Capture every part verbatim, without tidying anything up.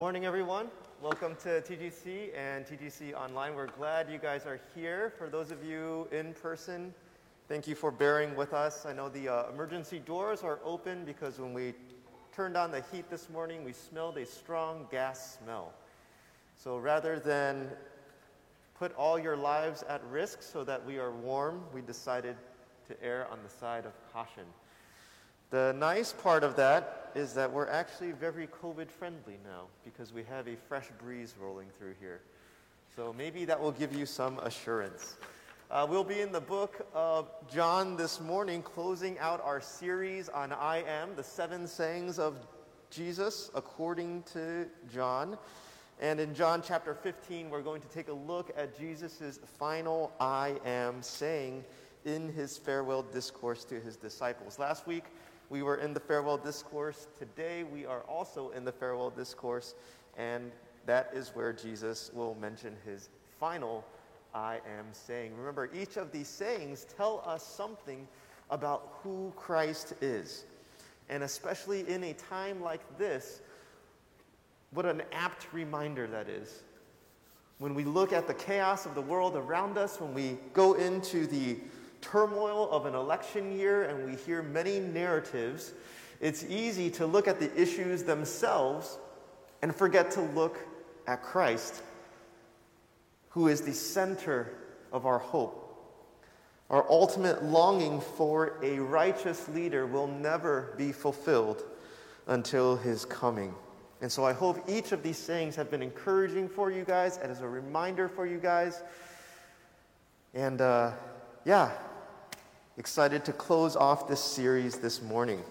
Morning, everyone. Welcome to T G C and T G C Online. We're glad you guys are here. For those of you in person, thank you for bearing with us. I know the uh, emergency doors are open because when we turned on the heat this morning, we smelled a strong gas smell. So rather than put all your lives at risk so that we are warm, we decided to err on the side of caution. The nice part of that is that we're actually very COVID friendly now because we have a fresh breeze rolling through here. So maybe that will give you some assurance. Uh, we'll be in the book of John this morning, closing out our series on I Am, the seven sayings of Jesus according to John. And in John chapter fifteen, we're going to take a look at Jesus' final I Am saying in his farewell discourse to his disciples. Last week, we were in the farewell discourse. Today, we are also in the farewell discourse, and that is where Jesus will mention his final I am saying. Remember, each of these sayings tell us something about who Christ is. And especially in a time like this, what an apt reminder that is. When we look at the chaos of the world around us, when we go into the turmoil of an election year and we hear many narratives, it's easy to look at the issues themselves and forget to look at Christ, who is the center of our hope. Our ultimate longing for a righteous leader will never be fulfilled until his coming. And so I hope each of these sayings have been encouraging for you guys and as a reminder for you guys. And uh, yeah, excited to close off this series this morning.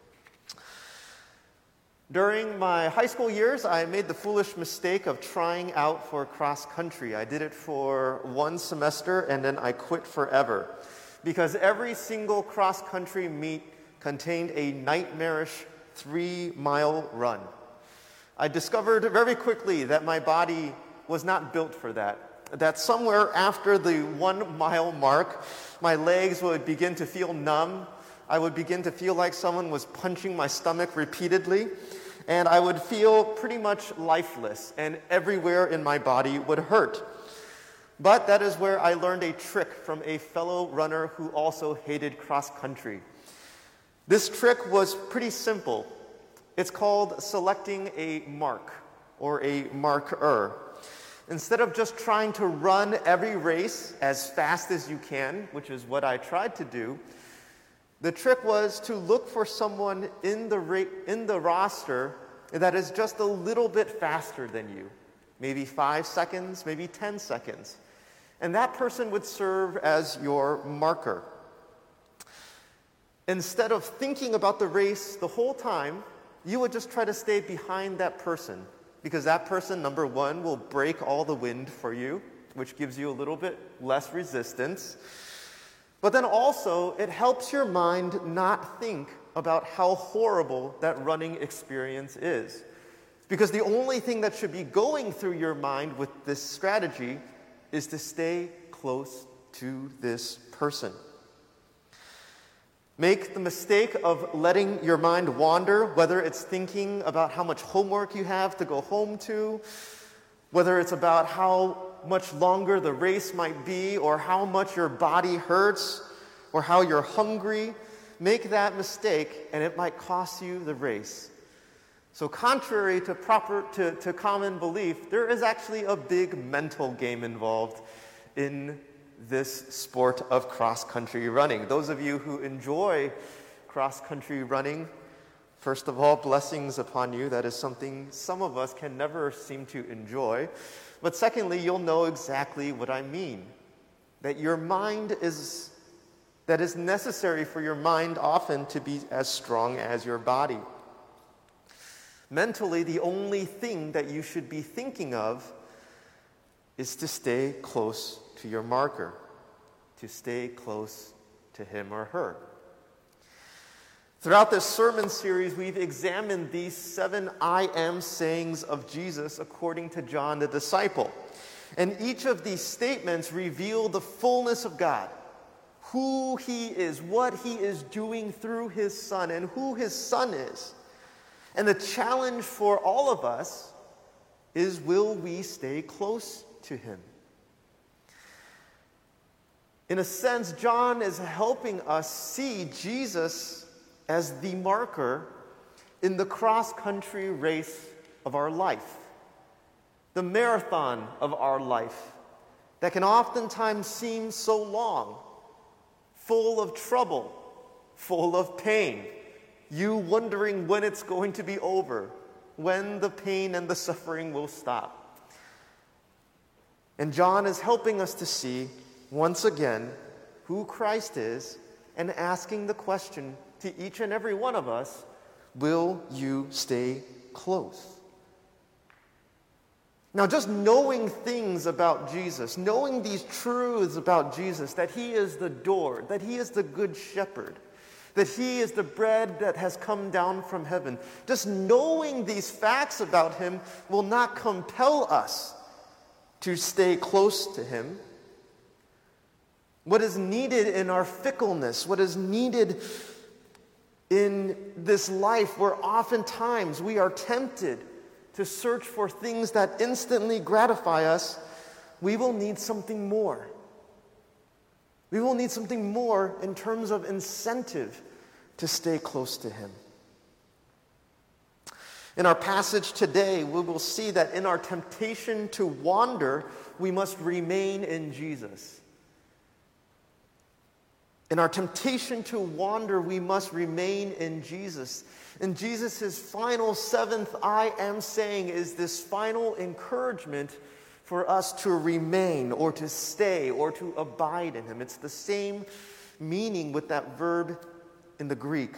During my high school years, I made the foolish mistake of trying out for cross country. I did it for one semester and then I quit forever because every single cross country meet contained a nightmarish three-mile run. I discovered very quickly that my body was not built for that. That somewhere after the one mile mark, my legs would begin to feel numb. I would begin to feel like someone was punching my stomach repeatedly. And I would feel pretty much lifeless, and everywhere in my body would hurt. But that is where I learned a trick from a fellow runner who also hated cross country. This trick was pretty simple. It's called selecting a mark or a marker. Instead of just trying to run every race as fast as you can, which is what I tried to do, the trick was to look for someone in the ra- in the roster that is just a little bit faster than you, maybe five seconds, maybe ten seconds. And that person would serve as your marker. Instead of thinking about the race the whole time, you would just try to stay behind that person. Because that person, number one, will break all the wind for you, which gives you a little bit less resistance. But then also, it helps your mind not think about how horrible that running experience is. Because the only thing that should be going through your mind with this strategy is to stay close to this person. Make the mistake of letting your mind wander, whether it's thinking about how much homework you have to go home to, whether it's about how much longer the race might be, or how much your body hurts, or how you're hungry. Make that mistake, and it might cost you the race. So contrary to proper to, to common belief, there is actually a big mental game involved in this sport of cross-country running. Those of you who enjoy cross-country running, first of all, blessings upon you. That is something some of us can never seem to enjoy. But secondly, you'll know exactly what I mean. That your mind is, that is necessary for your mind often to be as strong as your body. Mentally, the only thing that you should be thinking of is to stay close to your marker, to stay close to him or her. Throughout this sermon series, we've examined these seven I am sayings of Jesus according to John the disciple. And each of these statements reveal the fullness of God, who he is, what he is doing through his Son, and who his Son is. And the challenge for all of us is, will we stay close to him? In a sense, John is helping us see Jesus as the marker in the cross-country race of our life, the marathon of our life that can oftentimes seem so long, full of trouble, full of pain, you wondering when it's going to be over, when the pain and the suffering will stop. And John is helping us to see, once again, who Christ is and asking the question to each and every one of us, will you stay close? Now, just knowing things about Jesus, knowing these truths about Jesus, that he is the door, that he is the good shepherd, that he is the bread that has come down from heaven, just knowing these facts about him will not compel us to stay close to him. What is needed in our fickleness, what is needed in this life where oftentimes we are tempted to search for things that instantly gratify us, we will need something more. We will need something more in terms of incentive to stay close to him. In our passage today, we will see that in our temptation to wander, we must remain in Jesus. In our temptation to wander, we must remain in Jesus. And Jesus' final seventh I am saying is this final encouragement for us to remain or to stay or to abide in him. It's the same meaning with that verb in the Greek.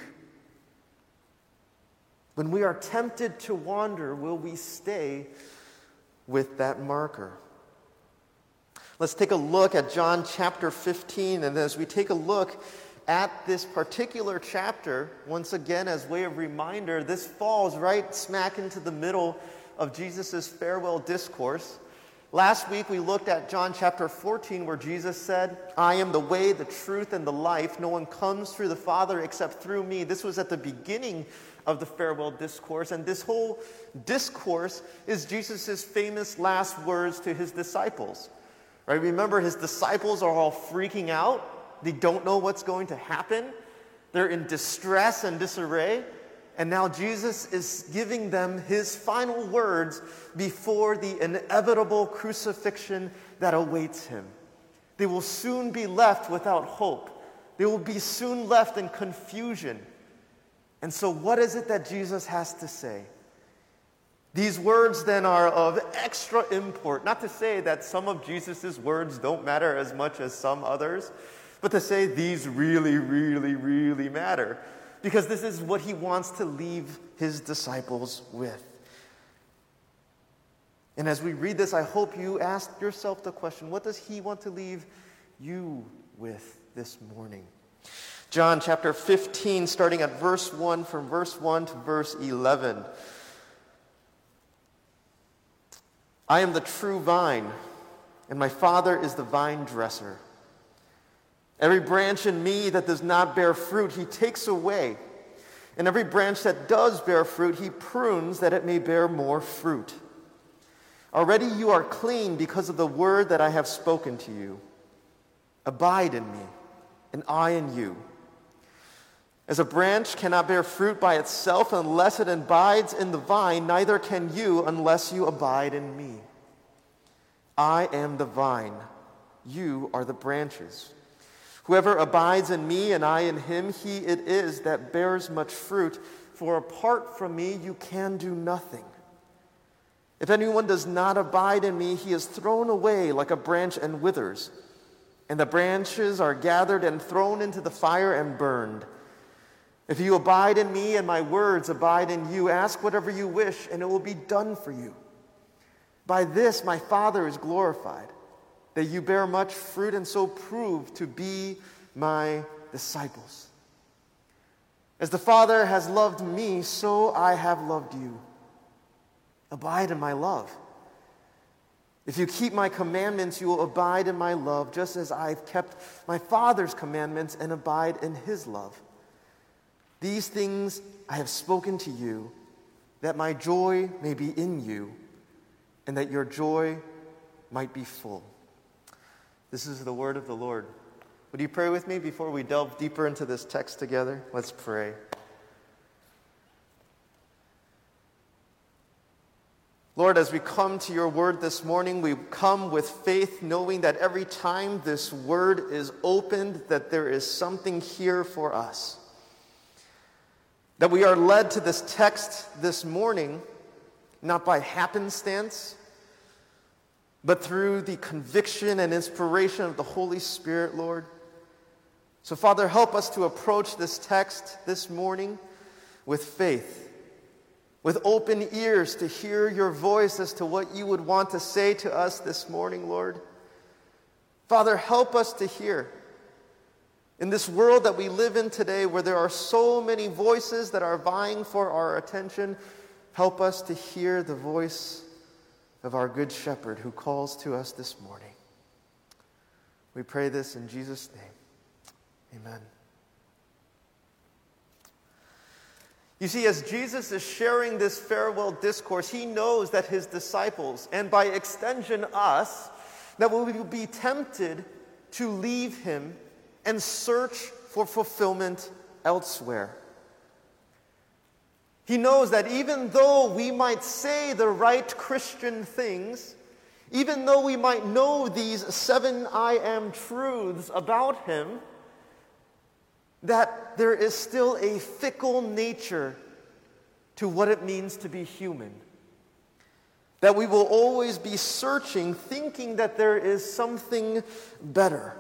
When we are tempted to wander, will we stay with that marker? Let's take a look at John chapter fifteen, and as we take a look at this particular chapter, once again, as way of reminder, this falls right smack into the middle of Jesus' farewell discourse. Last week we looked at John chapter fourteen, where Jesus said, I am the way, the truth, and the life. No one comes through the Father except through me. This was at the beginning of the farewell discourse, and this whole discourse is Jesus' famous last words to his disciples. Right? Remember, his disciples are all freaking out. They don't know what's going to happen. They're in distress and disarray. And now Jesus is giving them his final words before the inevitable crucifixion that awaits him. They will soon be left without hope. They will be soon left in confusion. And so what is it that Jesus has to say? These words then are of extra import. Not to say that some of Jesus' words don't matter as much as some others, but to say these really, really, really matter. Because this is what he wants to leave his disciples with. And as we read this, I hope you ask yourself the question, what does he want to leave you with this morning? John chapter fifteen, starting at verse one, from verse one to verse eleven. I am the true vine, and my Father is the vine dresser. Every branch in me that does not bear fruit, he takes away. And every branch that does bear fruit, he prunes that it may bear more fruit. Already you are clean because of the word that I have spoken to you. Abide in me, and I in you. As a branch cannot bear fruit by itself unless it abides in the vine, neither can you unless you abide in me. I am the vine, you are the branches. Whoever abides in me and I in him, he it is that bears much fruit, for apart from me you can do nothing. If anyone does not abide in me, he is thrown away like a branch and withers, and the branches are gathered and thrown into the fire and burned. If you abide in me and my words abide in you, ask whatever you wish, and it will be done for you. By this my Father is glorified, that you bear much fruit and so prove to be my disciples. As the Father has loved me, so I have loved you. Abide in my love. If you keep my commandments, you will abide in my love, just as I've kept my Father's commandments and abide in his love. These things I have spoken to you, that my joy may be in you, and that your joy might be full. This is the word of the Lord. Would you pray with me before we delve deeper into this text together? Let's pray. Lord, as we come to your word this morning, we come with faith, knowing that every time this word is opened, that there is something here for us. That we are led to this text this morning, not by happenstance, but through the conviction and inspiration of the Holy Spirit, Lord. So, Father, help us to approach this text this morning with faith, with open ears to hear your voice as to what you would want to say to us this morning, Lord. Father, help us to hear. In this world that we live in today, where there are so many voices that are vying for our attention, help us to hear the voice of our good shepherd who calls to us this morning. We pray this in Jesus' name. Amen. You see, as Jesus is sharing this farewell discourse, he knows that his disciples, and by extension us, that we will be tempted to leave him and search for fulfillment elsewhere. He knows that even though we might say the right Christian things, even though we might know these seven I am truths about him, that there is still a fickle nature to what it means to be human. That we will always be searching, thinking that there is something better.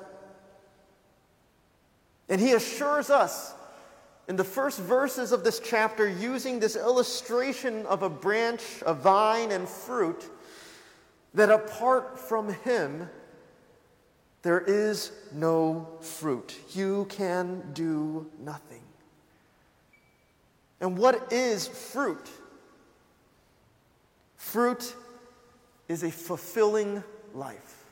And he assures us in the first verses of this chapter, using this illustration of a branch, a vine, and fruit, that apart from him, there is no fruit. You can do nothing. And what is fruit? Fruit is a fulfilling life.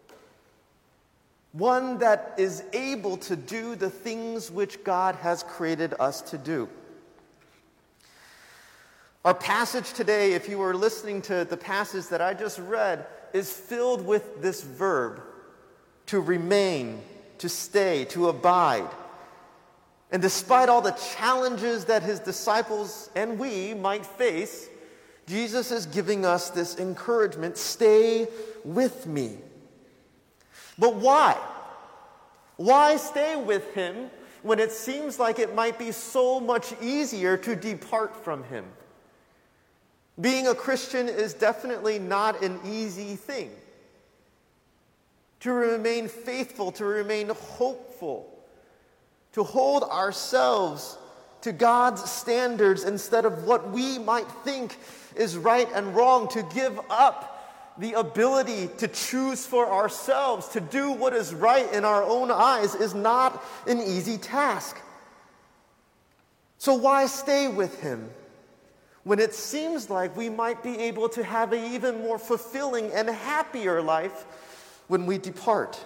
One that is able to do the things which God has created us to do. Our passage today, if you were listening to the passage that I just read, is filled with this verb, to remain, to stay, to abide. And despite all the challenges that his disciples and we might face, Jesus is giving us this encouragement, stay with me. But why? Why stay with him when it seems like it might be so much easier to depart from him? Being a Christian is definitely not an easy thing. To remain faithful, to remain hopeful, to hold ourselves to God's standards instead of what we might think is right and wrong, to give up the ability to choose for ourselves, to do what is right in our own eyes, is not an easy task. So why stay with him when it seems like we might be able to have an even more fulfilling and happier life when we depart?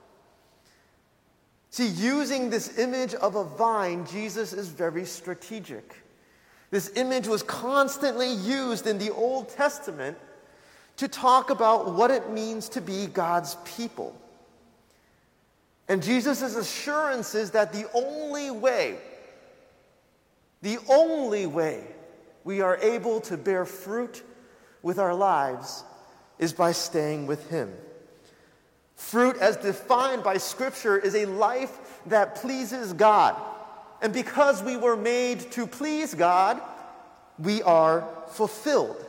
See, using this image of a vine, Jesus is very strategic. This image was constantly used in the Old Testament to talk about what it means to be God's people. And Jesus' assurance is that the only way, the only way we are able to bear fruit with our lives is by staying with him. Fruit, as defined by Scripture, is a life that pleases God. And because we were made to please God, we are fulfilled.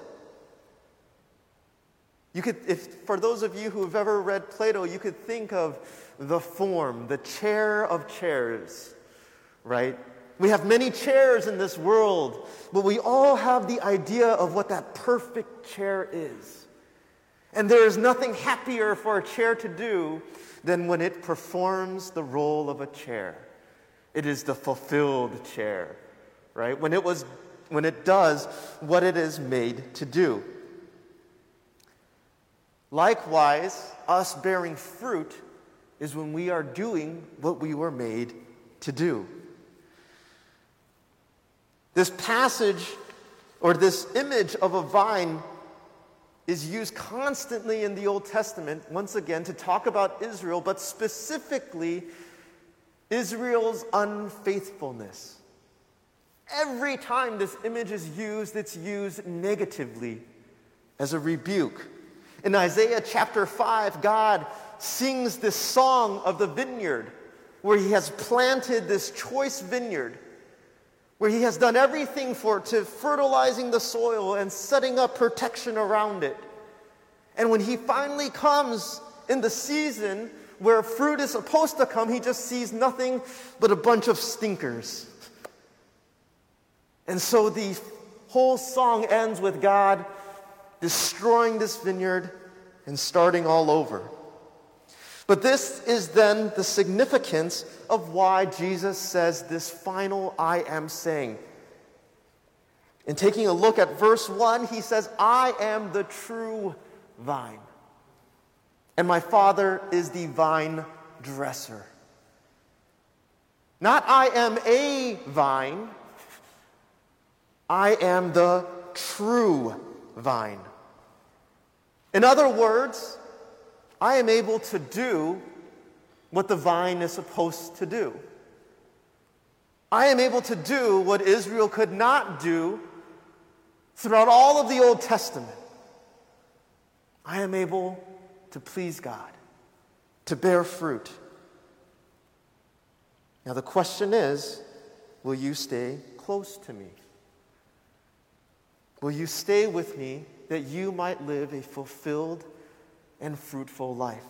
You could, if for those of you who have ever read Plato, you could think of the form, the chair of chairs, right? We have many chairs in this world, but we all have the idea of what that perfect chair is. And there is nothing happier for a chair to do than when it performs the role of a chair. It is the fulfilled chair, right? When it was, when it does what it is made to do. Likewise, us bearing fruit is when we are doing what we were made to do. This passage, or this image of a vine, is used constantly in the Old Testament, once again, to talk about Israel, but specifically Israel's unfaithfulness. Every time this image is used, it's used negatively as a rebuke. In Isaiah chapter five, God sings this song of the vineyard, where he has planted this choice vineyard, where he has done everything for to fertilizing the soil and setting up protection around it. And when he finally comes in the season where fruit is supposed to come, he just sees nothing but a bunch of stinkers. And so the whole song ends with God destroying this vineyard and starting all over. But this is then the significance of why Jesus says this final I am saying. In taking a look at verse one, he says, I am the true vine, and my Father is the vine dresser. Not I am a vine, I am the true vine. In other words, I am able to do what the vine is supposed to do. I am able to do what Israel could not do throughout all of the Old Testament. I am able to please God, to bear fruit. Now the question is, will you stay close to me? Will you stay with me that you might live a fulfilled and fruitful life?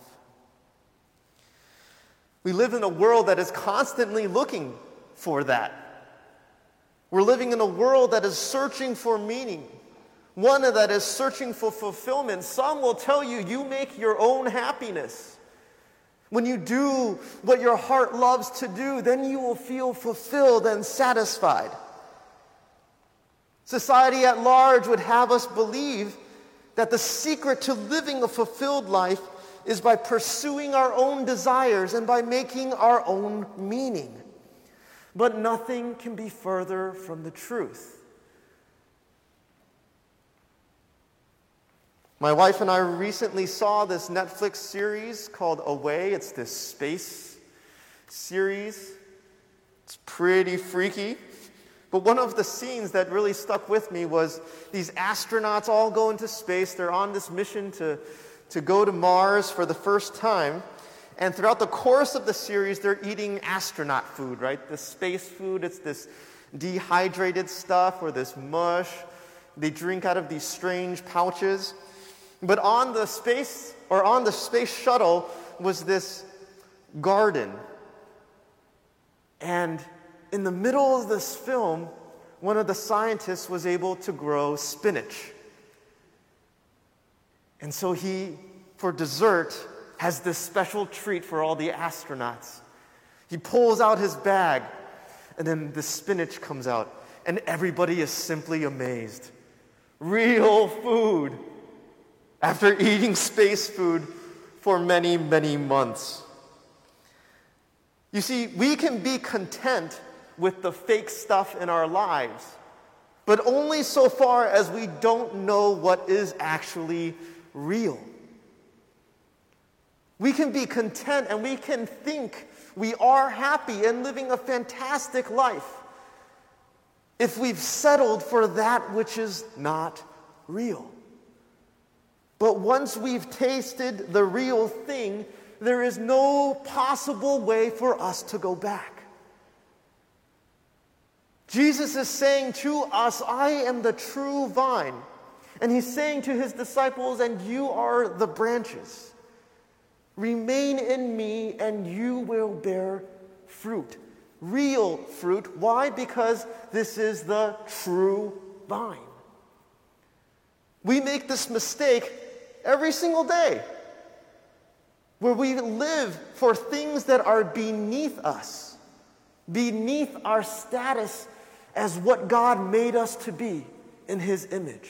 We live in a world that is constantly looking for that. We're living in a world that is searching for meaning, one that is searching for fulfillment. Some will tell you, you make your own happiness. When you do what your heart loves to do, then you will feel fulfilled and satisfied. Society at large would have us believe that the secret to living a fulfilled life is by pursuing our own desires and by making our own meaning. But nothing can be further from the truth. My wife and I recently saw this Netflix series called Away. It's this space series. It's pretty freaky. But one of the scenes that really stuck with me was these astronauts all go into space. They're on this mission to, to go to Mars for the first time. And throughout the course of the series, they're eating astronaut food, right? This space food, it's this dehydrated stuff or this mush. They drink out of these strange pouches. But on the space, or on the space shuttle, was this garden. And in the middle of this film, one of the scientists was able to grow spinach. And so he, for dessert, has this special treat for all the astronauts. He pulls out his bag, and then the spinach comes out, and everybody is simply amazed. Real food, after eating space food for many, many months. You see, we can be content with the fake stuff in our lives, but only so far as we don't know what is actually real. We can be content and we can think we are happy and living a fantastic life if we've settled for that which is not real. But once we've tasted the real thing, there is no possible way for us to go back. Jesus is saying to us, I am the true vine. And he's saying to his disciples, and you are the branches. Remain in me and you will bear fruit. Real fruit. Why? Because this is the true vine. We make this mistake every single day, where we live for things that are beneath us, beneath our status as what God made us to be in his image.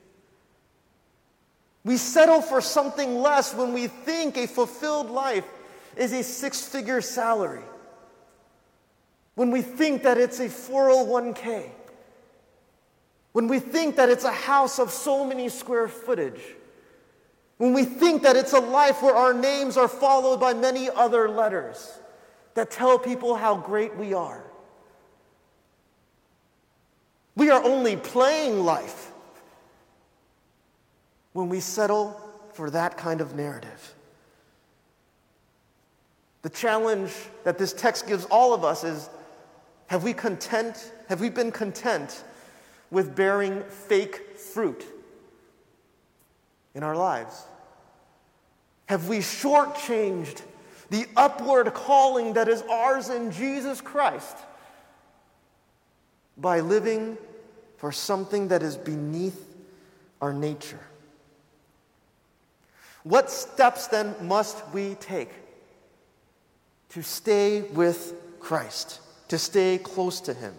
We settle for something less when we think a fulfilled life is a six-figure salary, when we think that it's a four oh one k, when we think that it's a house of so many square footage, When we think that it's a life where our names are followed by many other letters that tell people how great we are. We are only playing life when we settle for that kind of narrative. The challenge that this text gives all of us is, have we content, have we been content with bearing fake fruit in our lives? Have we shortchanged the upward calling that is ours in Jesus Christ by living for something that is beneath our nature? What steps then must we take to stay with Christ, to stay close to Him?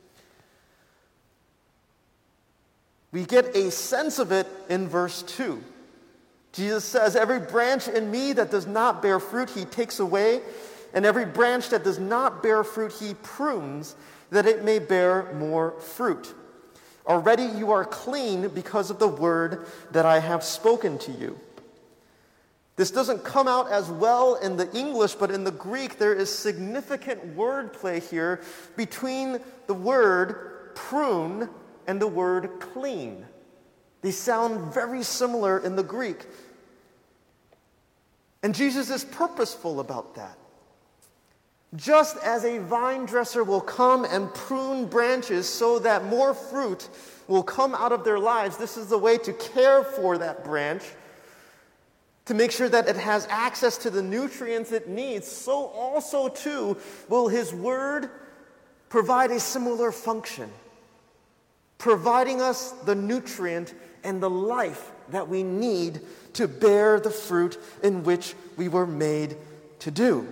We get a sense of it in verse two. Jesus says, "Every branch in me that does not bear fruit, He takes away, and every branch that does not bear fruit, He prunes, that it may bear more fruit. Already you are clean because of the word that I have spoken to you." This doesn't come out as well in the English, but in the Greek there is significant wordplay here between the word prune and the word clean. They sound very similar in the Greek. And Jesus is purposeful about that. Just as a vine dresser will come and prune branches so that more fruit will come out of their lives, this is the way to care for that branch, to make sure that it has access to the nutrients it needs. So also too will His word provide a similar function, providing us the nutrient and the life that we need to bear the fruit in which we were made to do.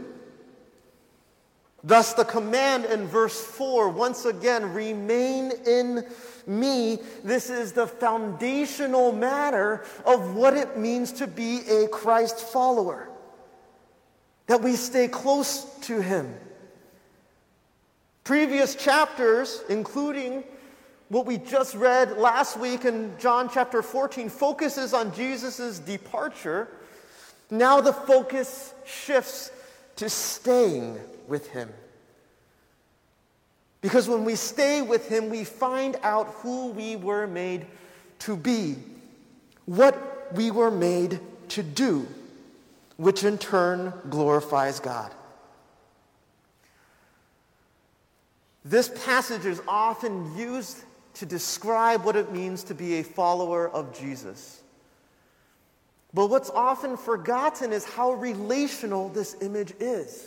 Thus the command in verse four, once again, remain in me. This is the foundational matter of what it means to be a Christ follower. That we stay close to Him. Previous chapters, including what we just read last week in John chapter fourteen, focuses on Jesus' departure. Now the focus shifts to staying with Him. Because when we stay with Him, we find out who we were made to be, what we were made to do, which in turn glorifies God. This passage is often used to describe what it means to be a follower of Jesus. But what's often forgotten is how relational this image is.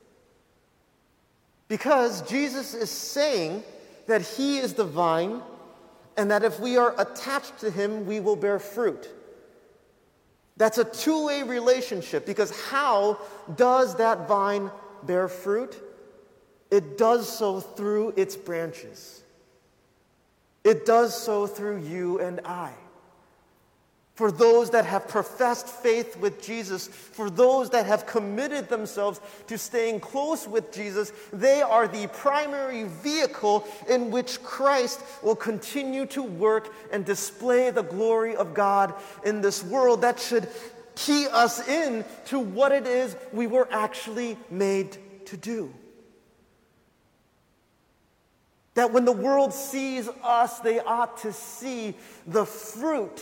Because Jesus is saying that He is the vine, and that if we are attached to Him, we will bear fruit. That's a two-way relationship, because how does that vine bear fruit? It does so through its branches. It does so through you and I. For those that have professed faith with Jesus, for those that have committed themselves to staying close with Jesus, they are the primary vehicle in which Christ will continue to work and display the glory of God in this world. That should key us in to what it is we were actually made to do. That when the world sees us, they ought to see the fruit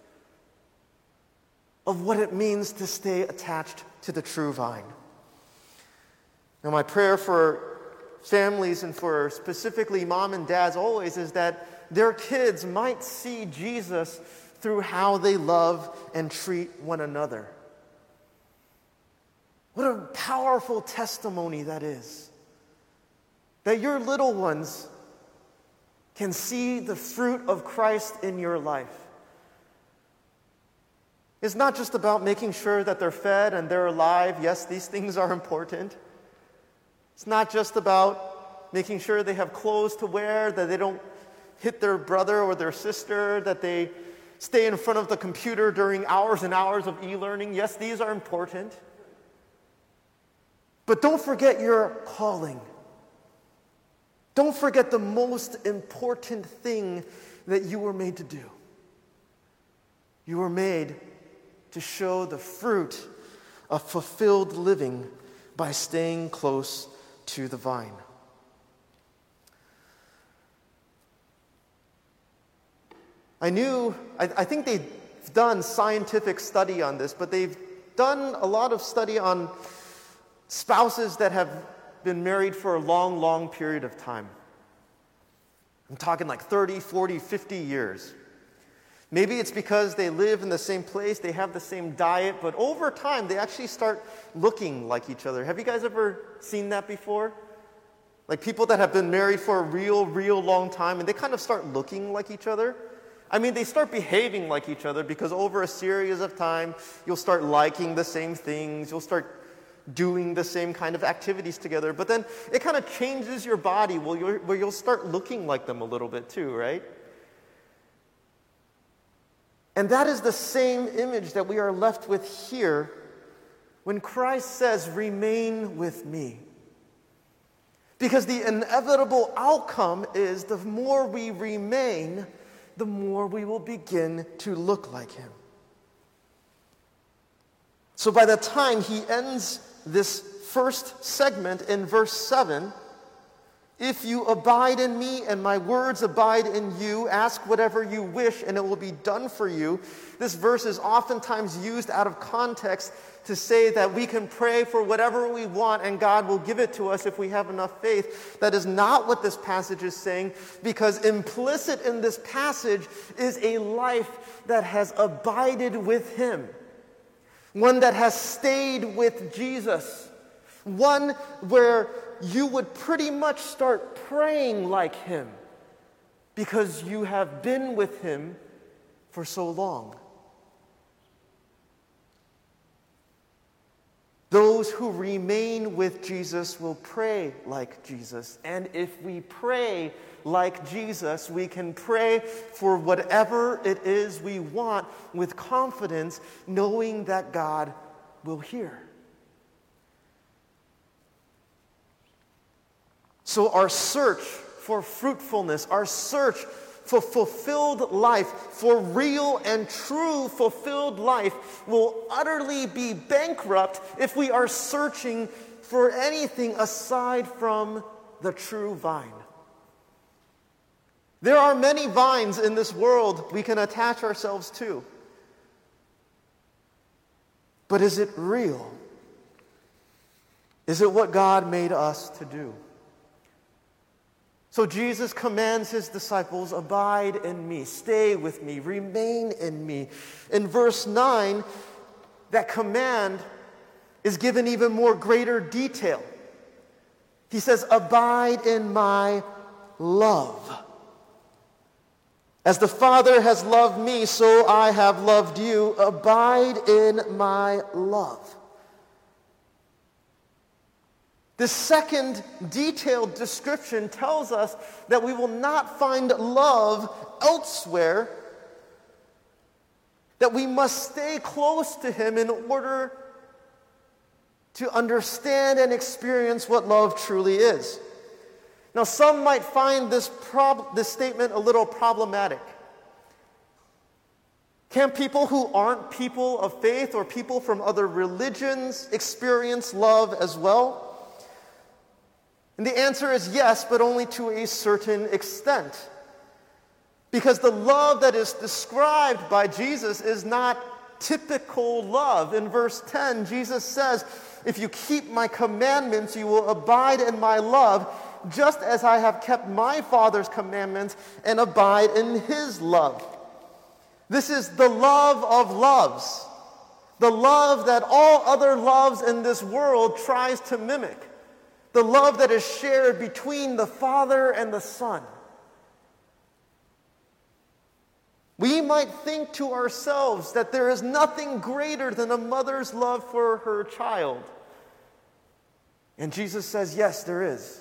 of what it means to stay attached to the true vine. Now, my prayer for families and for specifically mom and dads always is that their kids might see Jesus through how they love and treat one another. What a powerful testimony that is. That your little ones can see the fruit of Christ in your life. It's not just about making sure that they're fed and they're alive. Yes, these things are important. It's not just about making sure they have clothes to wear, that they don't hit their brother or their sister, that they stay in front of the computer during hours and hours of e-learning. Yes, these are important. But don't forget your calling. Don't forget the most important thing that you were made to do. You were made to show the fruit of fulfilled living by staying close to the vine. I knew, I, I think they've done scientific study on this, but they've done a lot of study on spouses that have been married for a long, long period of time. I'm talking like thirty, forty, fifty years. Maybe it's because they live in the same place, they have the same diet, but over time they actually start looking like each other. Have you guys ever seen that before? Like people that have been married for a real, real long time and they kind of start looking like each other. I mean, they start behaving like each other because over a series of time, you'll start liking the same things, you'll start doing the same kind of activities together, but then it kind of changes your body where you'll, where you'll start looking like them a little bit too, right? And that is the same image that we are left with here when Christ says, "Remain with me." Because the inevitable outcome is the more we remain, the more we will begin to look like him. So by the time he ends this first segment in verse seven, "If you abide in me and my words abide in you, ask whatever you wish and it will be done for you." This verse is oftentimes used out of context to say that we can pray for whatever we want and God will give it to us if we have enough faith. That is not what this passage is saying, because implicit in this passage is a life that has abided with him. One that has stayed with Jesus. One where you would pretty much start praying like him because you have been with him for so long. Those who remain with Jesus will pray like Jesus. And if we pray like Jesus, we can pray for whatever it is we want with confidence, knowing that God will hear. So our search for fruitfulness, our search for fulfilled life, for real and true fulfilled life, will utterly be bankrupt if we are searching for anything aside from the true vine. There are many vines in this world we can attach ourselves to. But is it real? Is it what God made us to do? So Jesus commands his disciples, "Abide in me, stay with me, remain in me." In verse nine, that command is given even more greater detail. He says, "Abide in my love. As the Father has loved me, so I have loved you. Abide in my love." This second detailed description tells us that we will not find love elsewhere, that we must stay close to him in order to understand and experience what love truly is. Now, some might find this, prob- this statement a little problematic. Can people who aren't people of faith or people from other religions experience love as well? And the answer is yes, but only to a certain extent. Because the love that is described by Jesus is not typical love. In verse ten, Jesus says, "If you keep my commandments, you will abide in my love, just as I have kept my Father's commandments and abide in his love." This is the love of loves. The love that all other loves in this world tries to mimic. The love that is shared between the Father and the Son. We might think to ourselves that there is nothing greater than a mother's love for her child. And Jesus says, yes, there is.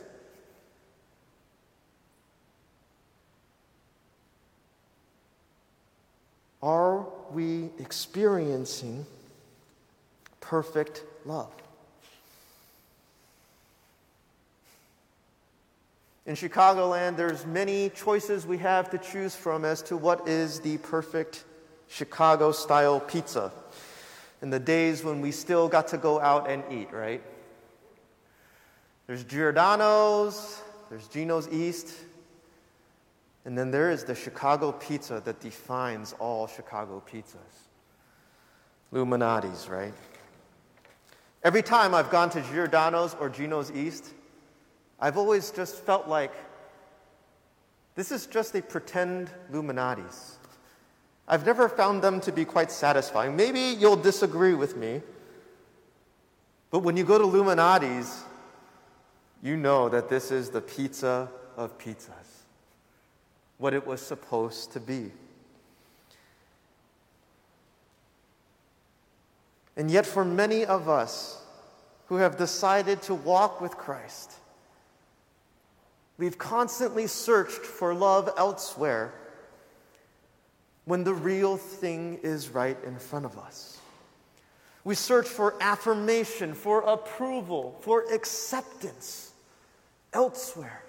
Are we experiencing perfect love? In Chicagoland, there's many choices we have to choose from as to what is the perfect Chicago-style pizza. in the days when we still got to go out and eat, right? There's Giordano's, there's Gino's East, and then there is the Chicago pizza that defines all Chicago pizzas. Illuminati's, right? Every time I've gone to Giordano's or Gino's East, I've always just felt like this is just a pretend Illuminati's. I've never found them to be quite satisfying. Maybe you'll disagree with me, but when you go to Illuminati's, you know that this is the pizza of pizzas, what it was supposed to be. And yet for many of us who have decided to walk with Christ, we've constantly searched for love elsewhere when the real thing is right in front of us. We search for affirmation, for approval, for acceptance elsewhere.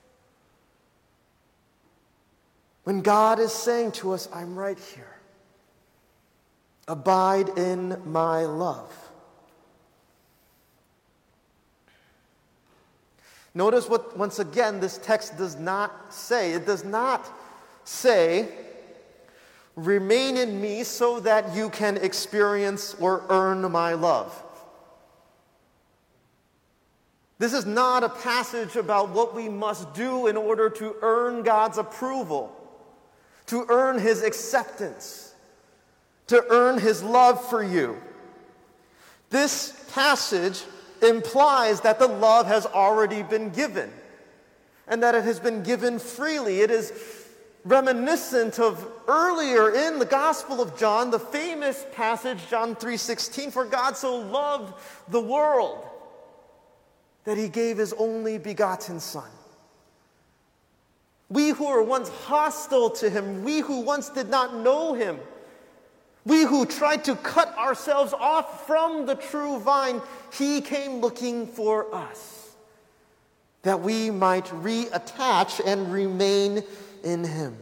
When God is saying to us, I'm right here. Abide in my love. Notice what, once again, this text does not say. It does not say, remain in me so that you can experience or earn my love. This is not a passage about what we must do in order to earn God's approval, to earn His acceptance, to earn His love for you. This passage implies that the love has already been given and that it has been given freely. It is reminiscent of earlier in the Gospel of John, the famous passage, John three sixteen, for God so loved the world that He gave His only begotten Son. We who were once hostile to Him, we who once did not know Him, we who tried to cut ourselves off from the true vine, He came looking for us, that we might reattach and remain in Him.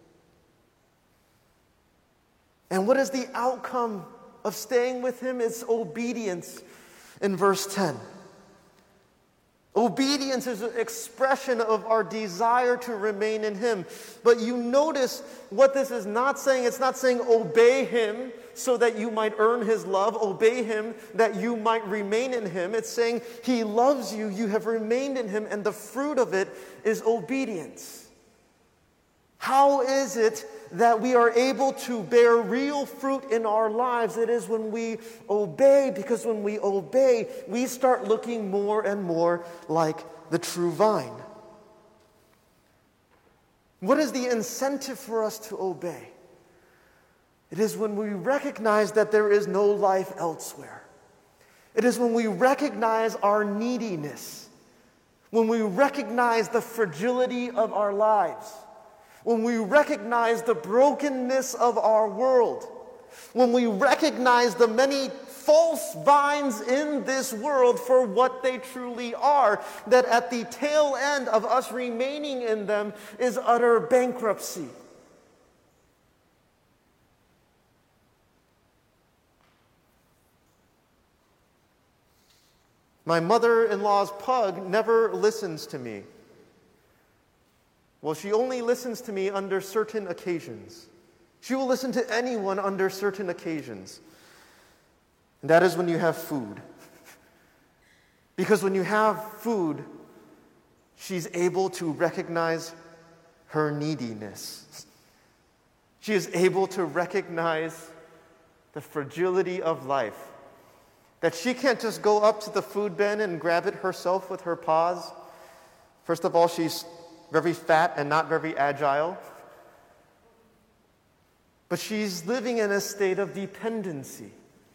And what is the outcome of staying with Him? It's obedience in verse ten. Obedience is an expression of our desire to remain in Him. But you notice what this is not saying. It's not saying obey Him so that you might earn His love. Obey Him that you might remain in Him. It's saying He loves you, you have remained in Him, and the fruit of it is obedience. How is it that we are able to bear real fruit in our lives? It is when we obey, because when we obey, we start looking more and more like the true vine. What is the incentive for us to obey? It is when we recognize that there is no life elsewhere. It is when we recognize our neediness, when we recognize the fragility of our lives, when we recognize the brokenness of our world, when we recognize the many false vines in this world for what they truly are, that at the tail end of us remaining in them is utter bankruptcy. My mother-in-law's pug never listens to me. Well, she only listens to me under certain occasions. She will listen to anyone under certain occasions. And that is when you have food. Because when you have food, she's able to recognize her neediness. She is able to recognize the fragility of life. That she can't just go up to the food bin and grab it herself with her paws. First of all, she's very fat and not very agile. But she's living in a state of dependency.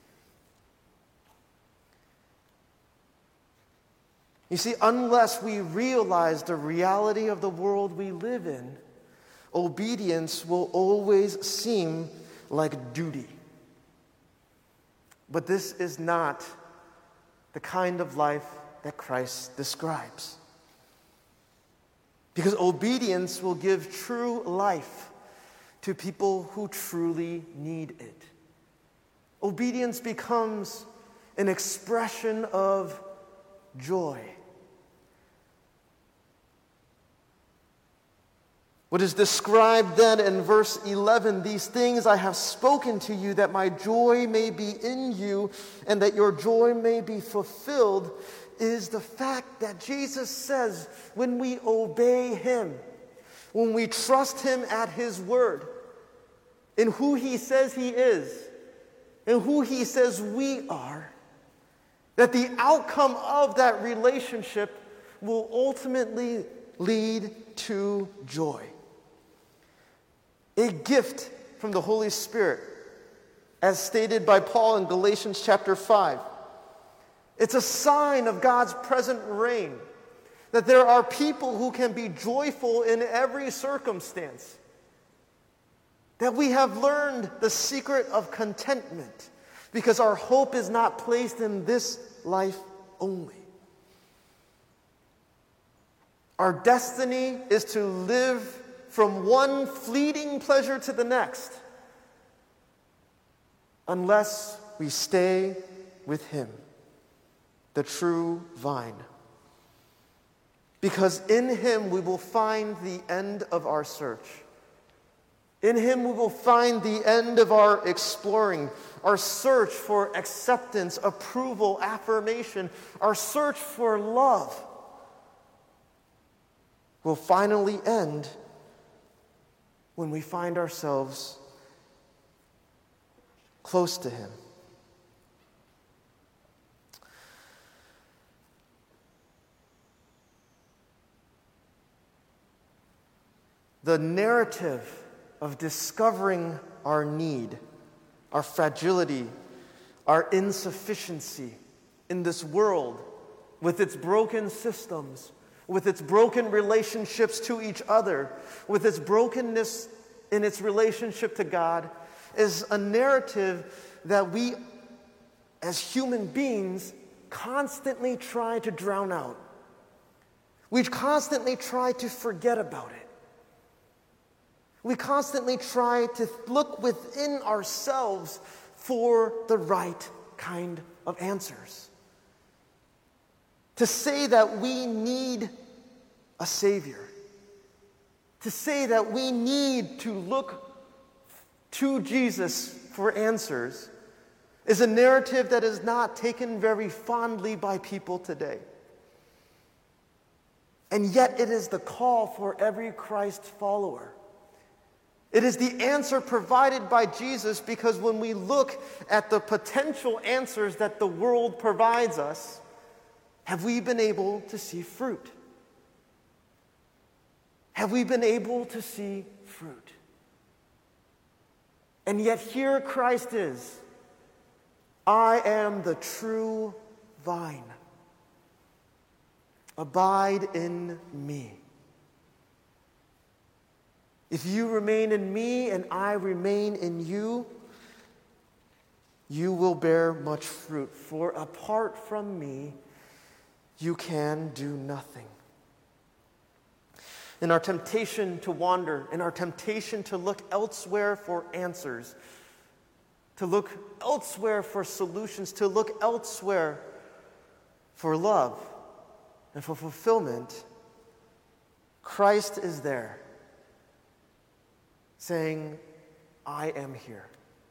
You see, unless we realize the reality of the world we live in, obedience will always seem like duty. But this is not the kind of life that Christ describes. Because obedience will give true life to people who truly need it. Obedience becomes an expression of joy. What is described then in verse eleven, these things I have spoken to you that my joy may be in you and that your joy may be fulfilled, is the fact that Jesus says when we obey him, when we trust him at his word, in who he says he is, and who he says we are, that the outcome of that relationship will ultimately lead to joy. A gift from the Holy Spirit, as stated by Paul in Galatians chapter five. It's a sign of God's present reign, that there are people who can be joyful in every circumstance, that we have learned the secret of contentment because our hope is not placed in this life only. Our destiny is to live from one fleeting pleasure to the next, unless we stay with him, the true vine. Because in him we will find the end of our search. In him we will find the end of our exploring, our search for acceptance, approval, affirmation, our search for love will finally end when we find ourselves close to him. The narrative of discovering our need, our fragility, our insufficiency in this world with its broken systems, with its broken relationships to each other, with its brokenness in its relationship to God, is a narrative that we, as human beings, constantly try to drown out. We constantly try to forget about it. We constantly try to look within ourselves for the right kind of answers. To say that we need a Savior. To say that we need to look to Jesus for answers is a narrative that is not taken very fondly by people today. And yet it is the call for every Christ follower. It is the answer provided by Jesus, because when we look at the potential answers that the world provides us, have we been able to see fruit? Have we been able to see fruit? And yet here Christ is. I am the true vine. Abide in me. If you remain in me and I remain in you, you will bear much fruit. For apart from me, you can do nothing. In our temptation to wander, in our temptation to look elsewhere for answers, to look elsewhere for solutions, to look elsewhere for love and for fulfillment, Christ is there, saying, I am here.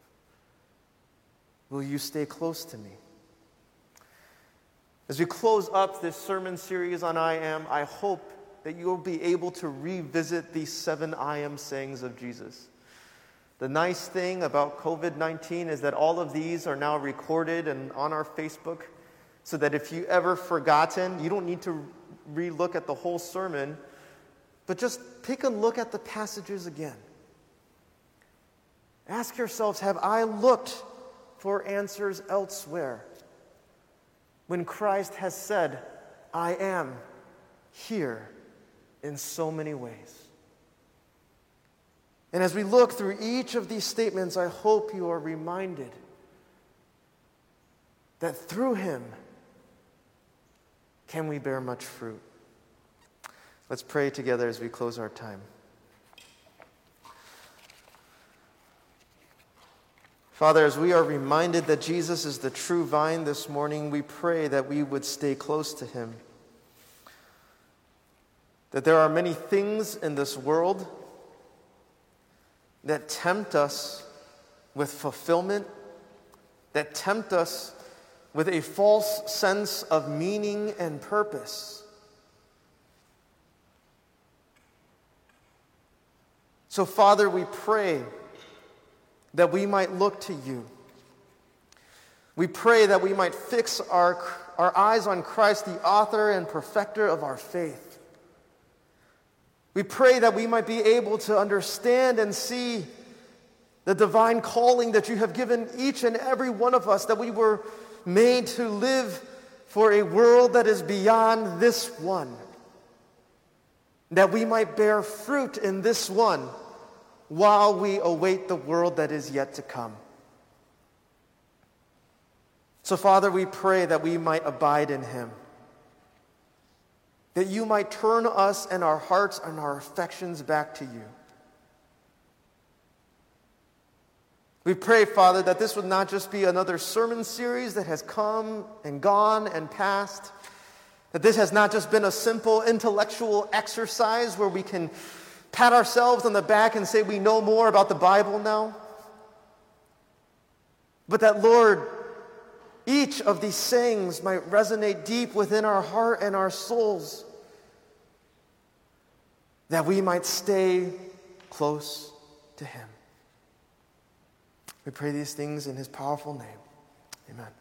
Will you stay close to me? As we close up this sermon series on I am, I hope that you'll be able to revisit these seven I am sayings of Jesus. The nice thing about covid nineteen is that all of these are now recorded and on our Facebook, so that if you ever forgotten, you don't need to re-look at the whole sermon, but just take a look at the passages again. Ask yourselves, have I looked for answers elsewhere when Christ has said, I am here in so many ways? And as we look through each of these statements, I hope you are reminded that through him can we bear much fruit. Let's pray together as we close our time. Father, as we are reminded that Jesus is the true vine this morning, we pray that we would stay close to him. That there are many things in this world that tempt us with fulfillment, that tempt us with a false sense of meaning and purpose. So, Father, we pray that we might look to you. We pray that we might fix our, our eyes on Christ, the author and perfecter of our faith. We pray that we might be able to understand and see the divine calling that you have given each and every one of us, that we were made to live for a world that is beyond this one, that we might bear fruit in this one while we await the world that is yet to come. So, Father, we pray that we might abide in him, that you might turn us and our hearts and our affections back to you. We pray, Father, that this would not just be another sermon series that has come and gone and passed, that this has not just been a simple intellectual exercise where we can pat ourselves on the back and say we know more about the Bible now, but that, Lord, each of these sayings might resonate deep within our heart and our souls, that we might stay close to him. We pray these things in his powerful name. Amen.